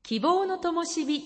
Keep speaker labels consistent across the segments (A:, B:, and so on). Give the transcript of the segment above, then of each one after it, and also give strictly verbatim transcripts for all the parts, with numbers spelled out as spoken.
A: 希望の灯火。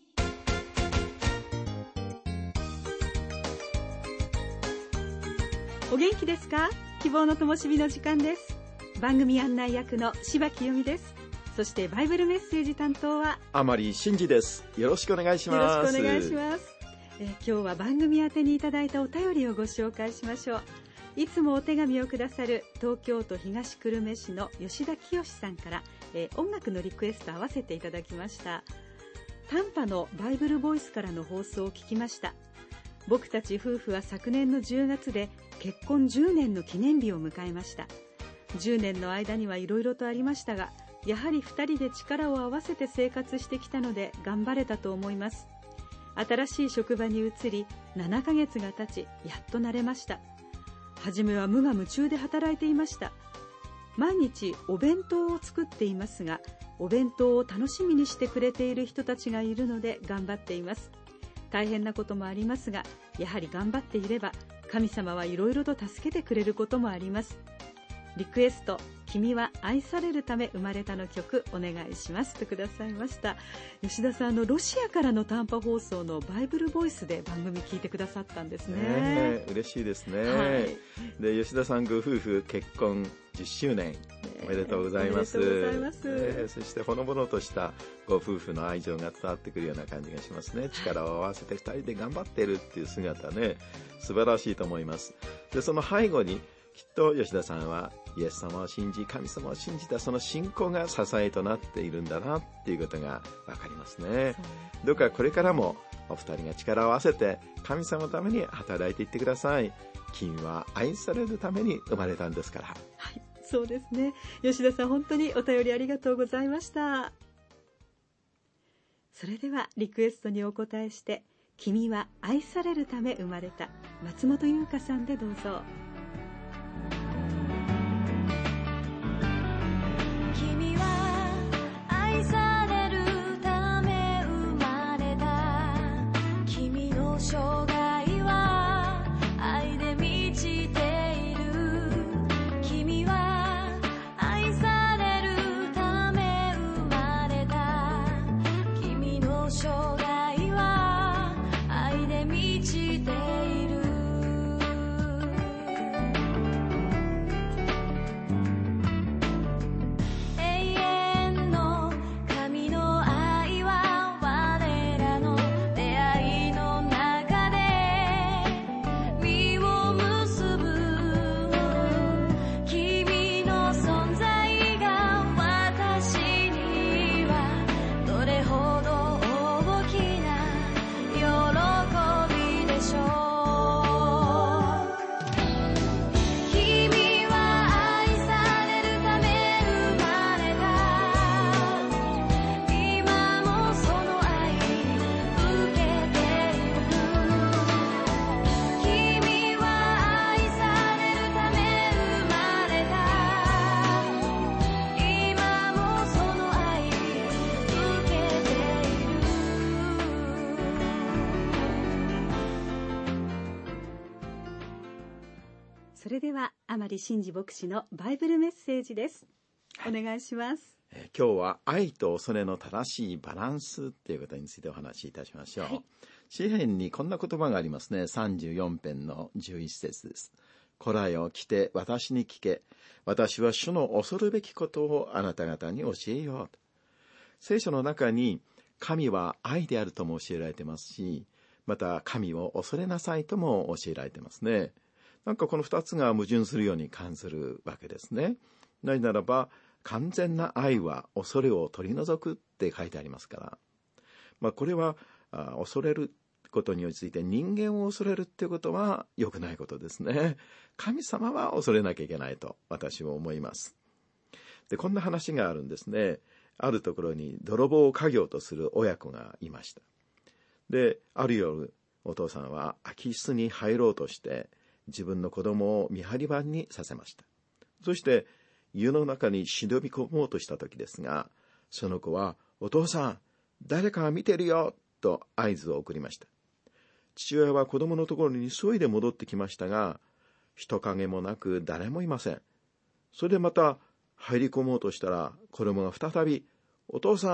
B: お元気ですか？希望の灯火の時間です。番組案内役の柴木由美です。そしてバイブルメッセージ担当は
C: 甘利真嗣です。よろしくお願いします。
B: よろしくお願いします。えー、今日は番組宛てにいただいたお便りをご紹介しましょう。いつもお手紙をくださる東京都東久留米市の吉田清さんから、えー、音楽のリクエスト合わせていただきました。短波のバイブルボイスからの放送を聞きました。僕たち夫婦は昨年のじゅうがつで結婚じゅうねんの記念日を迎えました。じゅうねんの間にはいろいろとありましたが、やはりふたりで力を合わせて生活してきたので頑張れたと思います。新しい職場に移りななかげつが経ち、やっと慣れました。初めは無我夢中で働いていました。毎日お弁当を作っていますが、お弁当を楽しみにしてくれている人たちがいるので頑張っています。大変なこともありますが、やはり頑張っていれば神様はいろいろと助けてくれることもあります。リクエスト、君は愛されるため生まれたの曲お願いしますとくださいました。吉田さん、あのロシアからの短波放送のバイブルボイスで番組聞いてくださったんですね。
C: ね、嬉しいですね、はい、で吉田さんご夫婦結婚じゅっしゅうねんおめでとうございます。
B: おめでとうございます、
C: ね、そしてほのぼのとしたご夫婦の愛情が伝わってくるような感じがしますね。力を合わせてふたりで頑張っているっていう姿ね、素晴らしいと思います。でその背後にきっと吉田さんはイエス様を信じ、神様を信じたその信仰が支えとなっているんだなっていうことがわかりますね。どうかこれからもお二人が力を合わせて神様のために働いていってください。君は愛されるために生まれたんですから。
B: はい、そうですね。吉田さん、本当にお便りありがとうございました。それではリクエストにお答えして、君は愛されるため生まれた、松本優香さんでどうぞ。
D: 君は愛されるため生まれた。君の生涯は愛で満ちている。君は愛されるため生まれた。君の生涯は愛で満ちている。
B: それでは甘利真嗣牧師のバイブルメッセージです。お願いします。
C: えー、今日は愛と恐れの正しいバランスということについてお話しいたしましょう。はい、詩編にこんな言葉がありますね。さんじゅうよん編のじゅういち節です。こらよ来て私に聞け、私は主の恐るべきことをあなた方に教えよう。聖書の中に神は愛であるとも教えられてますし、また神を恐れなさいとも教えられてますね。なんかこの二つが矛盾するように感じるわけですね。なぜならば完全な愛は恐れを取り除くって書いてありますから、まあ、これはあ恐れることについて人間を恐れるっていうことは良くないことですね。神様は恐れなきゃいけないと私は思います。でこんな話があるんですね。あるところに泥棒を家業とする親子がいました。である夜お父さんは空き室に入ろうとして自分の子供を見張り番にさせました。そして家の中に忍び込もうとした時ですが、その子はお父さん誰かが見てるよと合図を送りました。父親は子供のところに急いで戻ってきましたが、人影もなく誰もいません。それでまた入り込もうとしたら子供が再びお父さん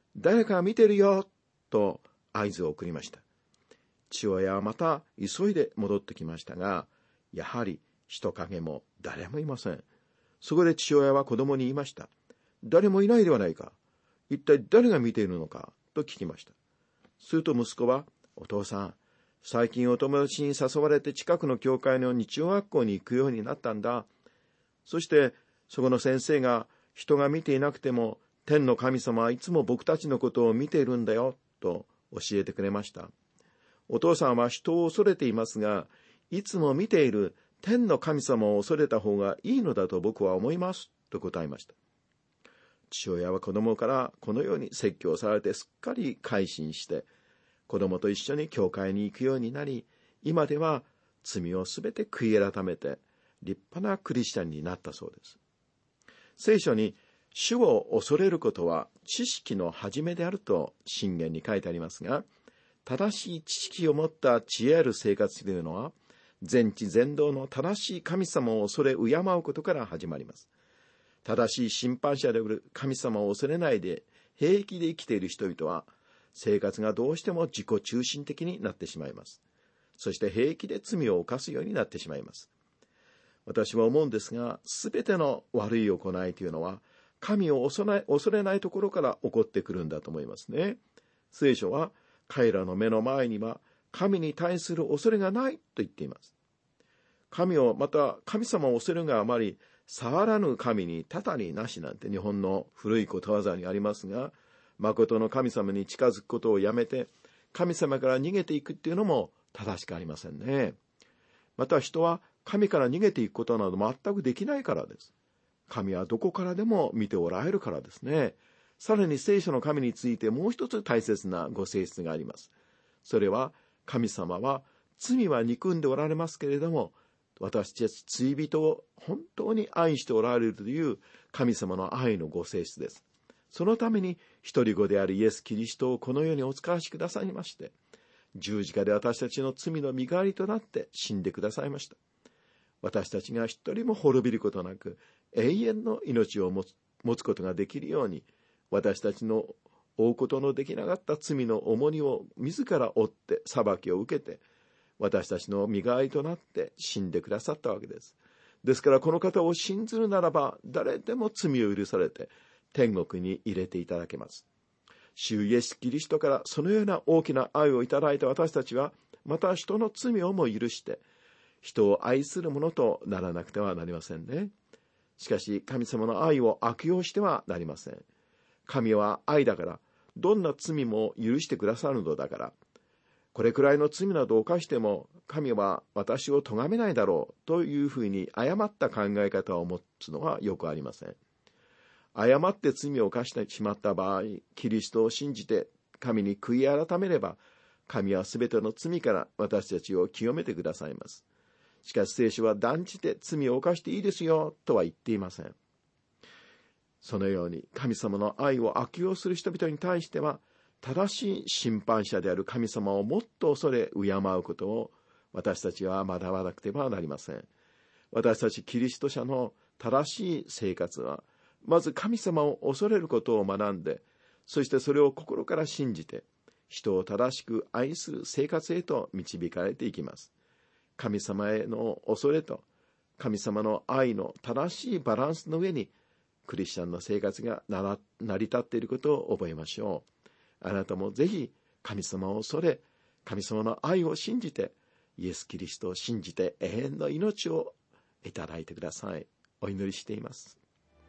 C: 誰か見てるよと合図を送りました。父親はまた急いで戻ってきましたが、やはり人影も誰もいません。そこで父親は子供に言いました。誰もいないではないか。一体誰が見ているのかと聞きました。すると息子は、お父さん、最近お友達に誘われて近くの教会の日曜学校に行くようになったんだ。そしてそこの先生が、人が見ていなくても天の神様はいつも僕たちのことを見ているんだよと教えてくれました。お父さんは人を恐れていますが、いつも見ている天の神様を恐れた方がいいのだと僕は思いますと答えました。父親は子供からこのように説教されてすっかり改心して、子供と一緒に教会に行くようになり、今では罪をすべて悔い改めて立派なクリスチャンになったそうです。聖書に主を恐れることは知識の始めであると箴言に書いてありますが、正しい知識を持った知恵ある生活というのは、全知全能の正しい神様を恐れ敬うことから始まります。正しい審判者である神様を恐れないで平気で生きている人々は、生活がどうしても自己中心的になってしまいます。そして平気で罪を犯すようになってしまいます。私は思うんですが、すべての悪い行いというのは、神を恐れ、恐れないところから起こってくるんだと思いますね。聖書は、彼らの目の前には、神に対する恐れがないと言っています。神を、また神様を恐れるがあまり、触らぬ神にたたりなしなんて日本の古いことわざにありますが、誠の神様に近づくことをやめて、神様から逃げていくっていうのも正しくありませんね。また人は神から逃げていくことなど全くできないからです。神はどこからでも見ておられるからですね。さらに聖書の神についてもう一つ大切なご性質があります。それは、神様は罪は憎んでおられますけれども、私たち罪人を本当に愛しておられるという神様の愛のご性質です。そのために一人子であるイエス・キリストをこの世にお使わしくださいまして、十字架で私たちの罪の身代わりとなって死んでくださいました。私たちが一人も滅びることなく永遠の命を持つ、持つことができるように、私たちの負うことのできなかった罪の重荷を自ら負って裁きを受けて、私たちの身代わりとなって死んでくださったわけです。ですからこの方を信ずるならば、誰でも罪を許されて天国に入れていただけます。主イエス・キリストからそのような大きな愛をいただいた私たちは、また人の罪をも許して人を愛するものとならなくてはなりませんね。しかし神様の愛を悪用してはなりません。神は愛だから、どんな罪も許してくださるのだから、これくらいの罪などを犯しても神は私を咎めないだろうというふうに誤った考え方を持つのはよくありません。誤って罪を犯してしまった場合、キリストを信じて神に悔い改めれば、神はすべての罪から私たちを清めてくださいます。しかし聖書は断じて罪を犯していいですよとは言っていません。そのように神様の愛を悪用する人々に対しては、正しい審判者である神様をもっと恐れ敬うことを私たちは学ばなくてはなりません。私たちキリスト者の正しい生活は、まず神様を恐れることを学んで、そしてそれを心から信じて、人を正しく愛する生活へと導かれていきます。神様への恐れと神様の愛の正しいバランスの上に、クリスチャンの生活が成り立っていることを覚えましょう。あなたもぜひ神様を恐れ、神様の愛を信じて、イエス・キリストを信じて永遠の命をいただいてください。お祈りしています。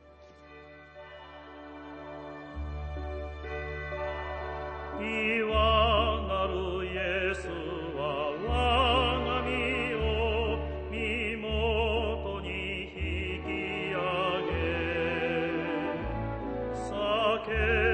A: いわなるイエスは我が身を身元に引き上げ、叫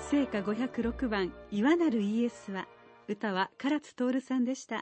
B: 聖歌ごひゃくろくばんいわなるイエスは、歌は唐津徹さんでした。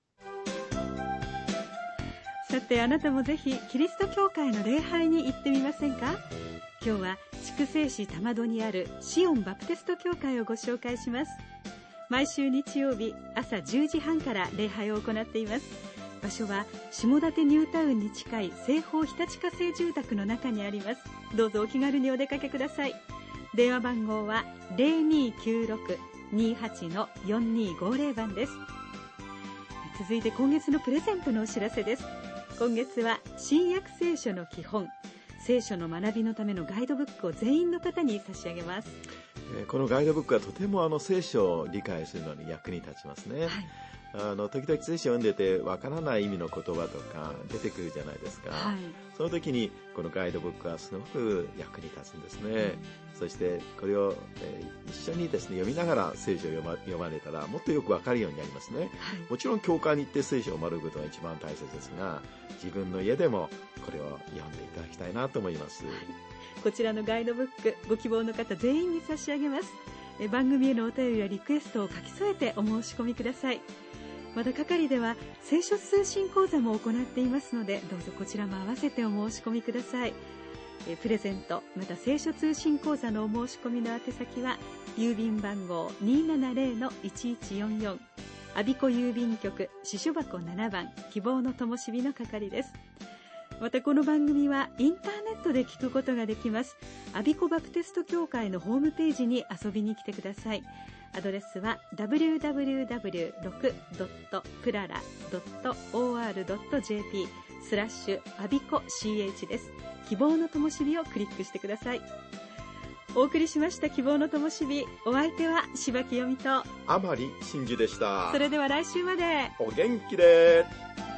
B: さて、あなたもぜひキリスト教会の礼拝に行ってみませんか。今日は筑西市玉戸にあるシオンバプテスト教会をご紹介します。毎週日曜日朝じゅうじはんから礼拝を行っています。場所は下館ニュータウンに近い西方日立化成住宅の中にあります。どうぞお気軽にお出かけください。電話番号は ゼロにーきゅうろく にーはち のよんにーごゼロ 番です。続いて今月のプレゼントのお知らせです。今月は新約聖書の基本、聖書の学びのためのガイドブックを全員の方に差し上げます。
C: このガイドブックはとてもあの聖書を理解するのに役に立ちますね。はい、あの時々聖書を読んでてわからない意味の言葉とか出てくるじゃないですか。はい、その時にこのガイドブックはすごく役に立つんですね。うん、そしてこれを、えー、一緒にですね読みながら聖書を読ま、読まれたらもっとよくわかるようになりますね。はい、もちろん教会に行って聖書を学ぶことが一番大切ですが、自分の家でもこれを読んでいただきたいなと思います。はい、
B: こちらのガイドブック、ご希望の方全員に差し上げます。え番組へのお便りやリクエストを書き添えてお申し込みください。また係では聖書通信講座も行っていますので、どうぞこちらも合わせてお申し込みください。えプレゼントまた聖書通信講座のお申し込みの宛先は郵便番号 にーななぜろのいちいちよんよん 我孫子郵便局支所箱ななばん希望の灯火の係です。またこの番組はインターネットで聞くことができます。我孫子バプテスト教会のホームページに遊びに来てください。アドレスは ダブリューダブリューダブリュードットろく ドット プララ ドット オーアール ドット ジェーピー スラッシュ我孫子 シーエイチ です。希望の灯火をクリックしてください。お送りしました希望の灯火、お相手は柴木由美と
C: 甘利真嗣でした。
B: それでは来週まで
C: お元気で。